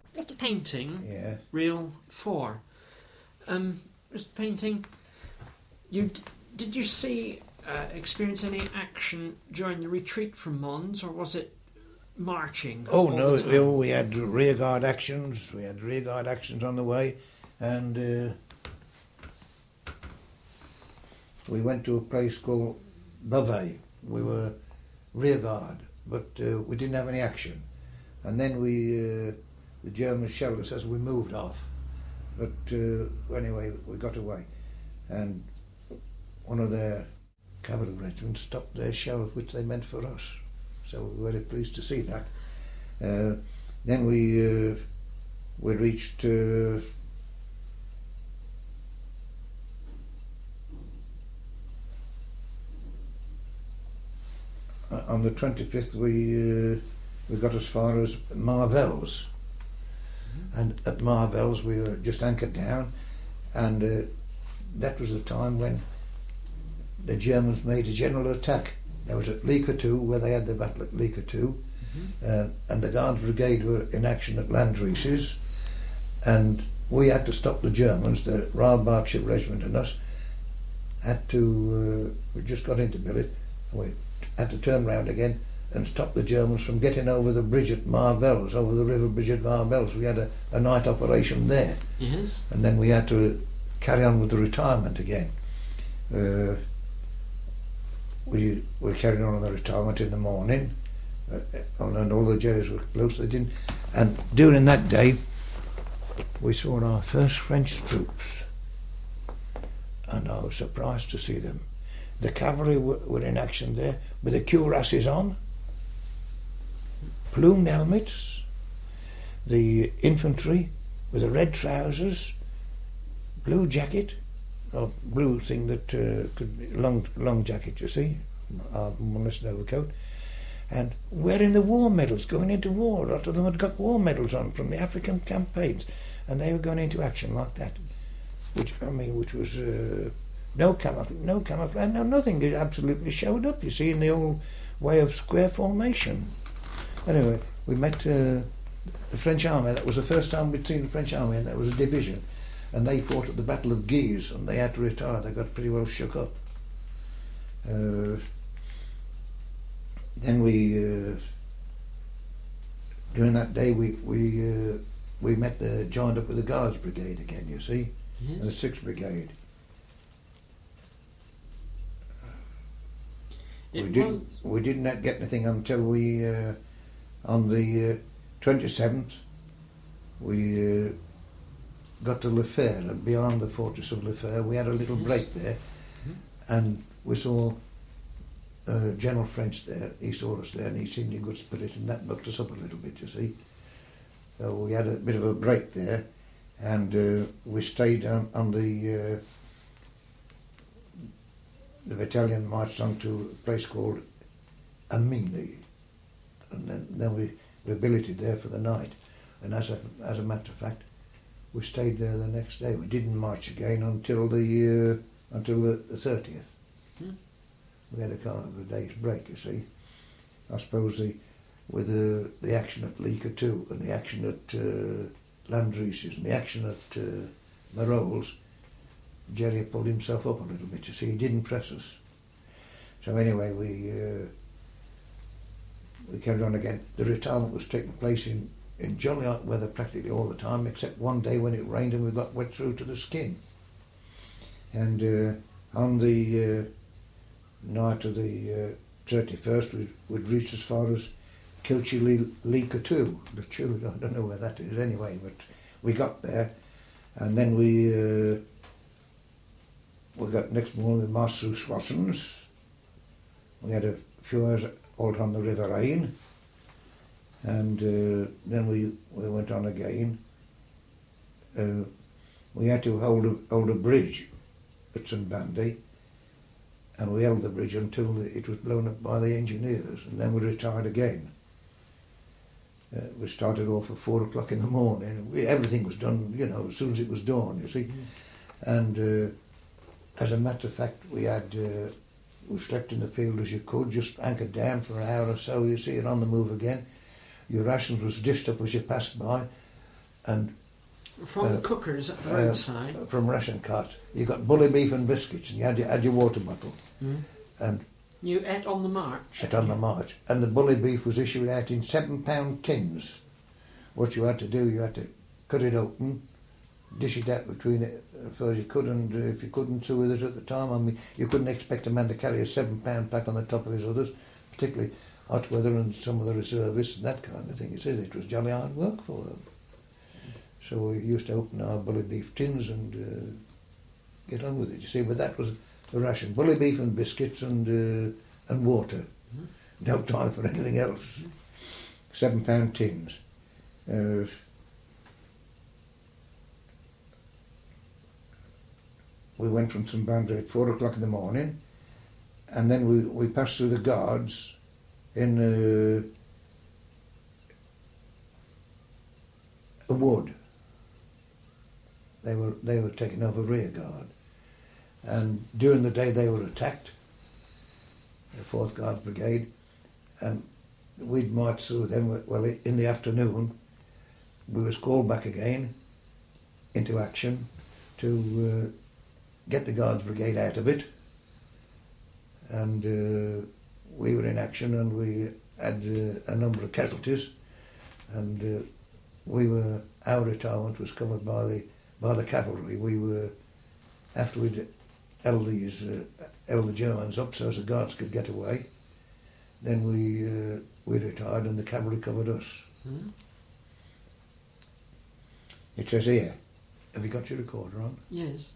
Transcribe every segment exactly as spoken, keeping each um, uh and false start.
Mister Painting, Yeah. Reel four. Um, Mister Painting, you d- did you see uh, experience any action during the retreat from Mons, or was it marching? Oh all no, the time? oh, we had rearguard actions. We had rearguard actions on the way, and uh, we went to a place called Beauvais. We were rearguard, but uh, we didn't have any action. And then we, uh, the Germans shelled us as we moved off. But uh, anyway, we got away, and one of their cavalry regiments stopped their shell, which they meant for us. So we were very pleased to see that. Uh, then we uh, we reached uh, on the twenty-fifth. We uh, we got as far as Marvels, mm-hmm. and at Marvels we were just anchored down, and uh, that was the time when the Germans made a general attack. There was at Le Cateau, where they had the battle at Le Cateau, mm-hmm. uh, and the Guards Brigade were in action at Landrecies, and we had to stop the Germans. The Royal Berkshire Regiment and us had to, uh, we just got into billet, and we had to turn round again and stop the Germans from getting over the bridge at Marvels, over the river bridge at Marvels. We had a, a night operation there. Yes. And then we had to carry on with the retirement again. Uh, we were carrying on with the retirement in the morning, uh, and all the jellies were close. They didn't. And during that day, we saw our first French troops, and I was surprised to see them. The cavalry were, were in action there with the cuirasses on, plumed helmets. The infantry with the red trousers, blue jacket, or blue thing that uh, could be long long jacket, you see, uh, more or less an overcoat, and wearing the war medals, going into war. A lot of them had got war medals on from the African campaigns, and they were going into action like that, which I mean, which was uh, no camouflage, no camouflage, no nothing. It absolutely showed up, you see, in the old way of square formation. Anyway, we met uh, the French army. That was the first time we'd seen the French army, and that was a division. And they fought at the Battle of Guise, and they had to retire. They got pretty well shook up. Uh, then we, uh, during that day, we we uh, we met the joined up with the Guards Brigade again. You see, yes. And the Sixth Brigade. It we didn't was... we didn't get anything until we uh, on the uh, twenty-seventh. We. Uh, got to Le Fer, and beyond the fortress of Le Fer, we had a little break there, mm-hmm. and we saw uh, General French there. He saw us there, and he seemed in good spirit, and that bucked us up a little bit, you see. So we had a bit of a break there, and uh, we stayed on, on the uh, the battalion marched on to a place called Amigny, and then, then we, we billeted there for the night. And as a as a matter of fact, we stayed there the next day. We didn't march again until the uh, until the, the thirtieth. Hmm. We had a kind of a day's break, you see. I suppose the with the the action at Le Cateau and the action at uh, Landrecies and the action at uh, Marolles, Jerry pulled himself up a little bit. You see, he didn't press us. So anyway, we uh, we carried on again. The retirement was taking place in. in jolly hot weather practically all the time, except one day when it rained and we got wet through to the skin. And uh, on the uh, night of the uh, thirty-first, we, we'd reached as far as Kilchie-Le Cateau. The Chute, I don't know where that is anyway, but we got there, and then we uh, we got next morning we marched through Soissons. We had a few hours out on the River Ain. And uh, then we, we went on again. Uh, we had to hold a, hold a bridge at Saint Bandy, and we held the bridge until the, it was blown up by the engineers, and then we retired again. Uh, we started off at four o'clock in the morning. We, everything was done, you know, as soon as it was dawn, you see. Mm. And uh, as a matter of fact, we had uh, we slept in the field as you could, just anchored down for an hour or so, you see, and on the move again. Your rations was dished up as you passed by. and From uh, cookers at the uh, roadside. from ration carts. You got bully beef and biscuits, and you had your, had your water bottle, Mm. and You ate on the march. ate on the march. And the bully beef was issued out in seven pound tins. What you had to do, you had to cut it open, dish it out between it as far as you could, and uh, if you couldn't two others at the time, I mean, you couldn't expect a man to carry a seven pound pack on the top of his others, particularly hot weather and some of the reservists and that kind of thing. It says it was jolly hard work for them. So we used to open our bully beef tins and uh, get on with it, you see. But that was the ration: bully beef and biscuits and uh, and water. Mm-hmm. No time for anything else. Mm-hmm. Seven pound tins. Uh, we went from St Boundary at four o'clock in the morning, and then we, we passed through the guards in uh, a wood. They were they were taking over rear guard, and during the day they were attacked, the fourth Guards Brigade, and we'd marched through them. Well, in the afternoon, we was called back again into action to uh, get the Guards Brigade out of it, and uh, we were in action, and we had uh, a number of casualties, and uh, we were our retirement was covered by the by the cavalry. We were, after we'd held these uh, held the Germans up so as the guards could get away, then we uh, we retired and the cavalry covered us. Hmm. It says here, have you got your recorder on? Yes.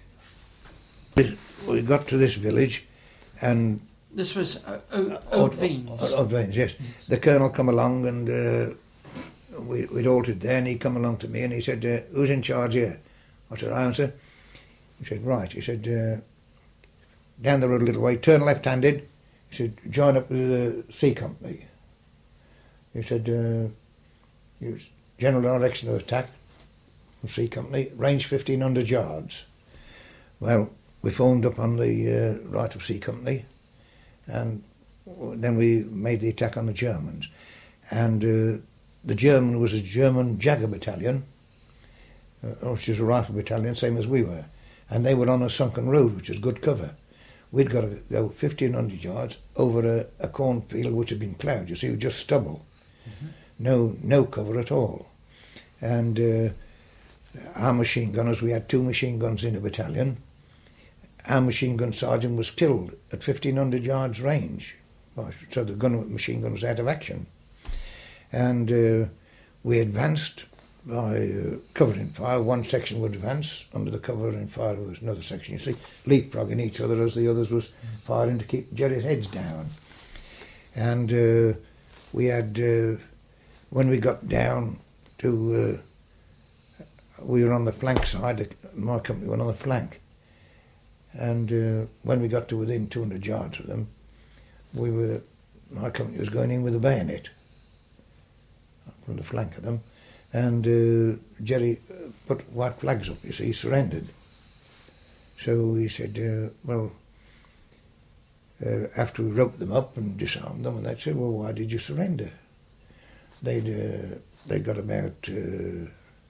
We got to this village, and this was uh, o- Old Veins. Old Veins, yes. The colonel come along, and uh, we, we'd halted there, and he come along to me and he said, uh, "Who's in charge here?" I said, "I am, sir." He said, "Right." He said, uh, "Down the road a little way, turn left-handed." He said, "Join up with the C Company." He said, uh, he was general direction of attack from C Company, range fifteen hundred yards. Well, we formed up on the uh, right of C Company, and then we made the attack on the Germans. And uh, the German was a German Jagger battalion, uh, which is a rifle battalion, same as we were. And they were on a sunken road, which is good cover. We'd got to go fifteen hundred yards over a, a cornfield which had been ploughed. You see, it was just stubble. Mm-hmm. No, no cover at all. And uh, our machine gunners, we had two machine guns in a battalion. Our machine gun sergeant was killed at fifteen hundred yards range. So the gun machine gun was out of action. And uh, we advanced by uh, covering fire. One section would advance, under the covering fire was another section. You see, leapfrogging each other as the others was firing to keep Jerry's heads down. And uh, we had, uh, when we got down to, uh, we were on the flank side, my company went on the flank. And uh, when we got to within two hundred yards of them, we were, my company was going in with a bayonet from the flank of them, and uh, Jerry put white flags up, you see, he surrendered. So he said, uh, well, uh, after we roped them up and disarmed them, and they said, well, why did you surrender? They'd, uh, they got about uh,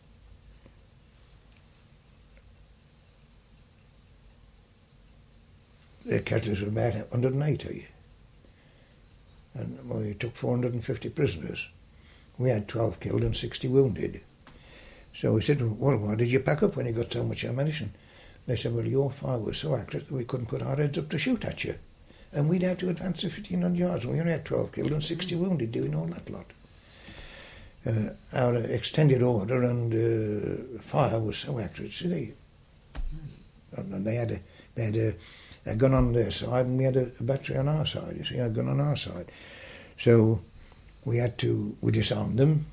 their casualties were about one hundred eighty, and well, we took four hundred fifty prisoners. We had twelve killed and sixty wounded. So we said, well, why did you pack up when you got so much ammunition? They said, well, your fire was so accurate that we couldn't put our heads up to shoot at you. And we'd had to advance to fifteen hundred yards, and we only had twelve killed and sixty wounded doing all that lot. Uh, our extended order and uh, fire was so accurate, see, they, and they had a, they had a, a gun on their side, and we had a, a battery on our side, you see, a gun on our side. So we had to, we disarmed them,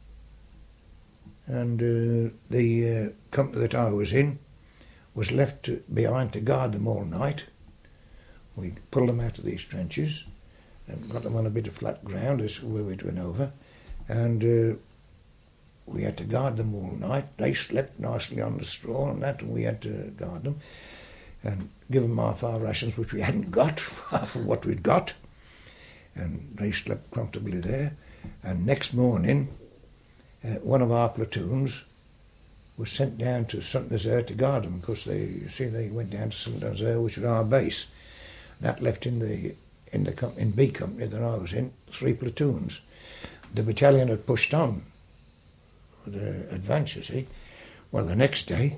and uh, the uh, company that I was in was left to, behind to guard them all night. We pulled them out of these trenches and got them on a bit of flat ground as where we'd run over, and uh, we had to guard them all night. They slept nicely on the straw and that, and we had to guard them and give them half our rations, which we hadn't got, half of what we'd got. And they slept comfortably there. And next morning, uh, one of our platoons was sent down to St Nazaire to guard them, because they, you see, they went down to St Nazaire, which was our base. That left in the in the com- in B company that I was in three platoons. The battalion had pushed on with the advance, you see. Well, the next day,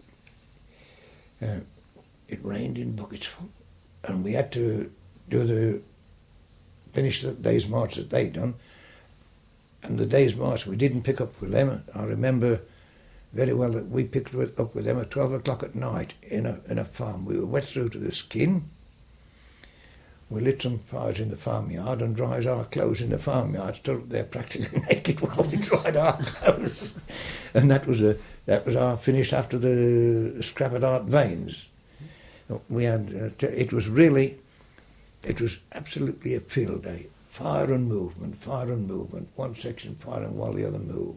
uh, it rained in buckets full, and we had to do the finish the day's march that they'd done. And the day's march, we didn't pick up with them. I remember very well that we picked up with them at twelve o'clock at night in a in a farm. We were wet through to the skin. We lit some fires in the farmyard and dried our clothes in the farmyard. Stood up there practically naked while we dried our clothes. And that was a that was our finish after the scrap at Art Vanes. We had uh, t- it was really, it was absolutely a field day. Fire and movement, fire and movement. One section firing while the other moved.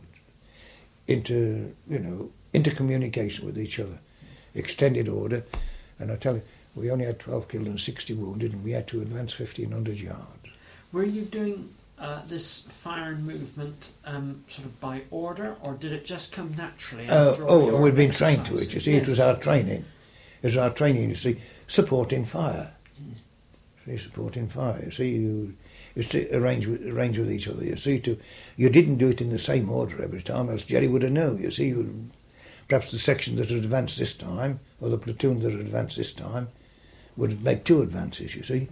Into you know into communication with each other. Extended order, and I tell you, we only had twelve killed and sixty wounded, and we had to advance fifteen hundred yards. Were you doing uh, this fire and movement um, sort of by order, or did it just come naturally? Uh, oh, and we'd been trained to it, you see. Yes. It was our training. It was our training, you see, supporting fire. Yes. See, supporting fire. You see, you, you see, arrange, with, arrange with each other, you see. To, you didn't do it in the same order every time, else Jerry would have known, you see. You, perhaps the section that had advanced this time, or the platoon that had advanced this time, would make two advances, you see,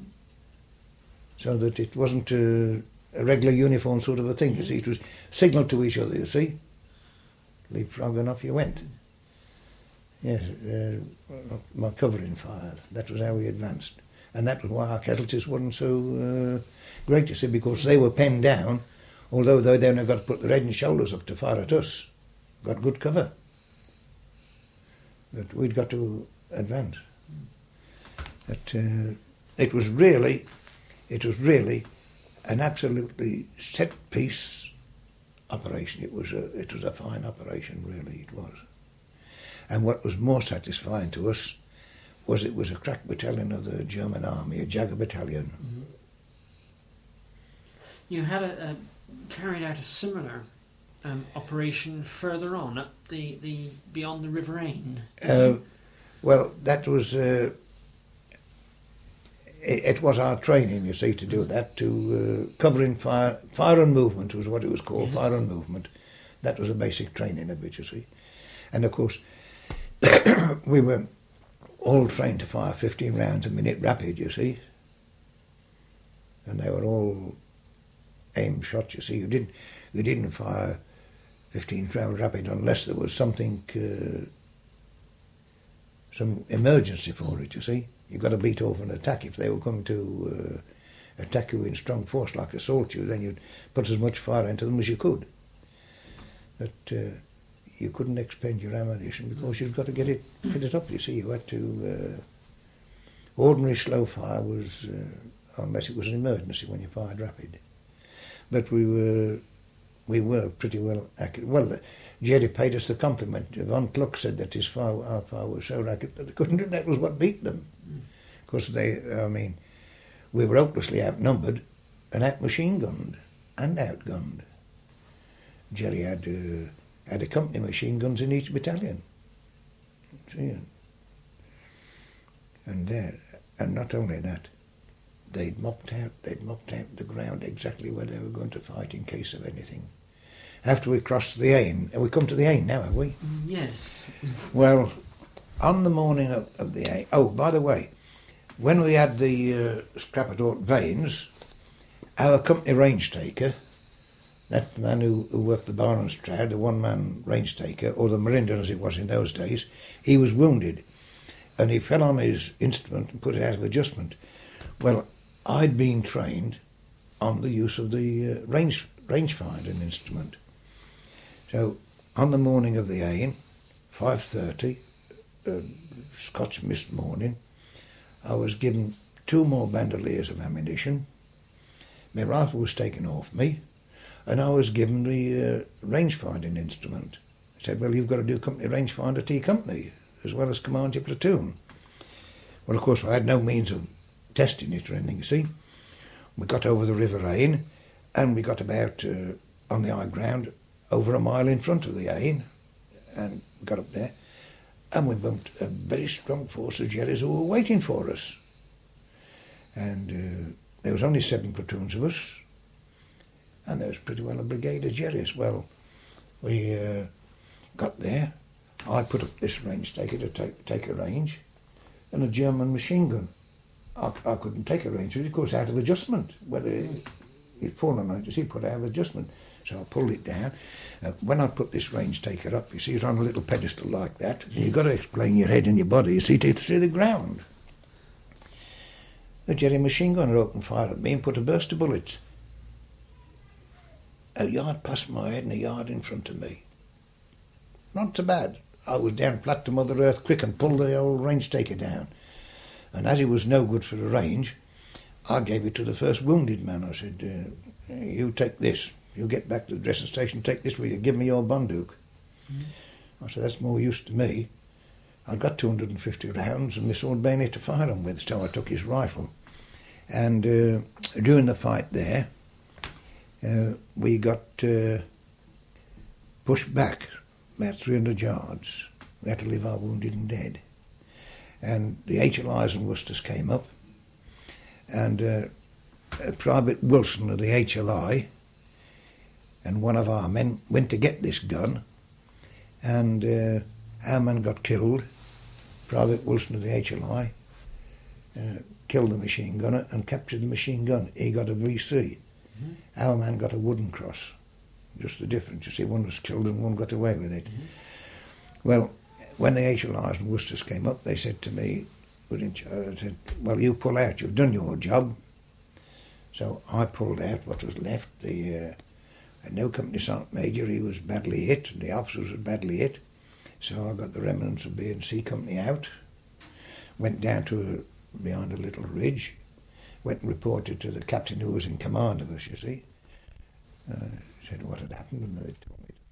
so that it wasn't a, a regular uniform sort of a thing, you see. It was signalled to each other, you see. Leapfrog and off you went. Yes, uh, my covering fire, that was how we advanced. And that was why our casualties weren't so uh, great, you see, because they were penned down, although they then got to put their head and shoulders up to fire at us. Got good cover. But we'd got to advance. That uh, it was really, it was really an absolutely set-piece operation. It was a, it was a fine operation, really, it was. And what was more satisfying to us was it was a crack battalion of the German army, a Jagger battalion. Mm-hmm. You had a, a carried out a similar um, operation further on, up the, the beyond the River Ain. Uh, well, that was. Uh, It, it was our training, you see, to do that, to uh, covering fire, fire and movement was what it was called, yes. Fire and movement. That was a basic training of it, you see. And of course, we were all trained to fire fifteen rounds a minute rapid, you see. And they were all aim shots, you see. You didn't, you didn't fire fifteen rounds rapid unless there was something, uh, some emergency for it, you see. You've got to beat off an attack. If they were coming to uh, attack you in strong force, like assault you, then you'd put as much fire into them as you could. But uh, you couldn't expend your ammunition because you've got to get it get it up. You see, you had to. Uh, ordinary slow fire was, uh, unless it was an emergency when you fired rapid. But we were we were pretty well accurate. Well, Jerry paid us the compliment. Von Kluck said that his fire, our fire was so accurate that they couldn't do that. Was what beat them. Because they, I mean, we were hopelessly outnumbered and out machine gunned and outgunned. Jerry had uh, had a company machine guns in each battalion. See, and uh, and not only that, they'd mopped out they'd mopped out the ground exactly where they were going to fight in case of anything. After we crossed the Ain, have we come to the Ain now, have we? Yes. Well, on the morning of, of the Ain. Oh, by the way, when we had the uh, scrap at Art Vanes, our company range taker, that man who, who worked the Barnenstroud, the one-man range taker, or the Marinden as it was in those days, he was wounded, and he fell on his instrument and put it out of adjustment. Well, I'd been trained on the use of the uh, range rangefinding instrument. So, on the morning of the Ain, five thirty, uh, Scotch mist morning, I was given two more bandoliers of ammunition. My rifle was taken off me, and I was given the uh, range-finding instrument. I said, well, you've got to do company rangefinder T company, as well as command your platoon. Well, of course, I had no means of testing it or anything, you see. We got over the River Ain, and we got about, uh, on the high ground, over a mile in front of the Ain, and got up there, and we bumped a very strong force of Jerrys who were waiting for us. And uh, there was only seven platoons of us, and there was pretty well a brigade of Jerrys. Well, we uh, got there. I put up this range taker to take, take a range, and a German machine gun. I, I couldn't take a range with it because out of adjustment. Whether it, it fallen on it, he put out of adjustment. So I pulled it down. Uh, when I put this range taker up, you see, it's on a little pedestal like that. Mm. You've got to explain your head and your body, you see, to see the ground. The Jerry machine gunner opened fire at me and put a burst of bullets a yard past my head and a yard in front of me. Not so bad. I was down flat to Mother Earth quick and pulled the old range taker down. And as he was no good for the range, I gave it to the first wounded man. I said, uh, you take this. You get back to the dressing station, take this with you, give me your banduk. Mm. I said, that's more use to me. I got two hundred fifty rounds and my sword bayonet to fire them with, so I took his rifle. And uh, during the fight there, uh, we got uh, pushed back about three hundred yards. We had to leave our wounded and dead. And the H L Is and Worcesters came up, and uh, Private Wilson of the H L I and one of our men went to get this gun, and uh, our man got killed. Private Wilson of the H L I uh, killed the machine gunner and captured the machine gun. He got a V C. Mm-hmm. Our man got a wooden cross. Just the difference, you see, one was killed and one got away with it. Mm-hmm. Well, when the H L Is and Worcesters came up, they said to me, I said, well, you pull out, you've done your job. So I pulled out what was left. The uh, no company sergeant major, he was badly hit, and the officers were badly hit. So I got the remnants of B and C company out, went down to a, behind a little ridge, went and reported to the captain who was in command of us, you see. Uh, said what had happened, and they told me